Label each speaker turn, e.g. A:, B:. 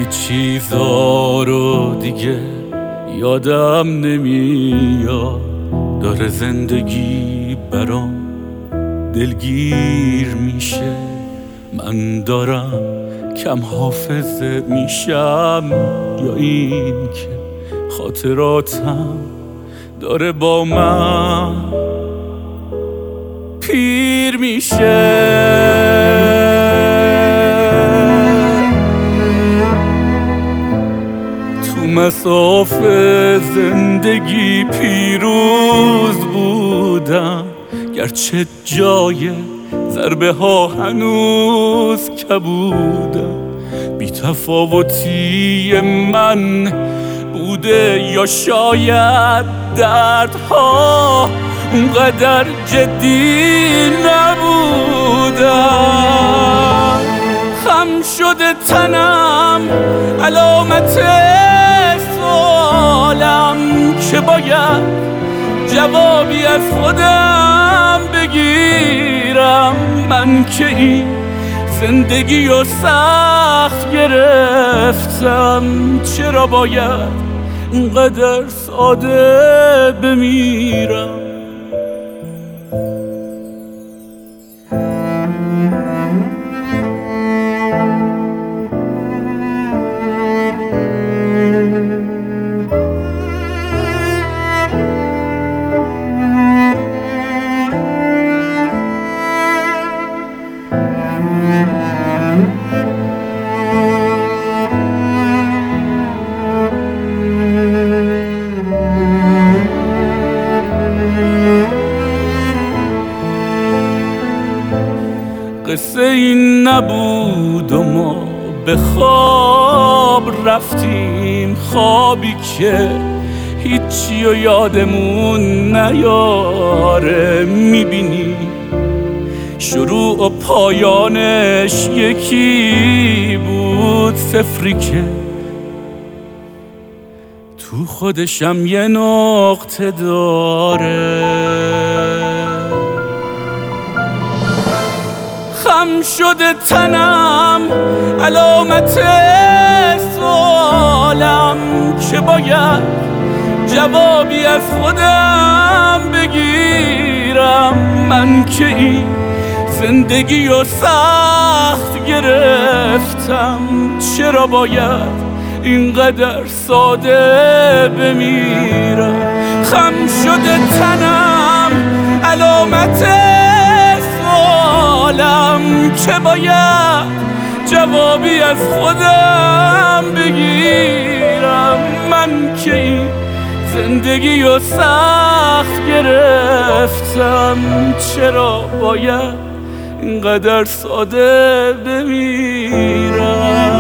A: چیزا رو دیگه یادم نمیاد، داره زندگی برام دلگیر میشه. من دارم کم حافظه میشم یا این که خاطراتم داره با من پیر میشه. تو مسافه زندگی پیروز بودم، گرچه جای ضربه ها هنوز کبودم. بی تفاوتی من بوده یا شاید دردها اونقدر جدی نبودم. خم شده تنم علامت سوالم که باید جوابی از خودم بگیرم. من که این زندگی رو سخت گرفتم، چرا باید اینقدر ساده بمیرم؟ قصه این نبود و ما به خواب رفتیم، خوابی که هیچی و یادمون نیاره. میبینی شروع و پایانش یکی بود، صفری که تو خودشم یه نقطه داره. خم شده تنم علامت سوالم که باید جوابی از خودم بگیرم. من که این زندگی رو سخت گرفتم، چرا باید اینقدر ساده بمیرم؟ خم شده تنم علامت سوالم که باید جوابی از خودم بگیرم. من که این زندگی رو سخت گرفتم، چرا باید اینقدر ساده بمیرم؟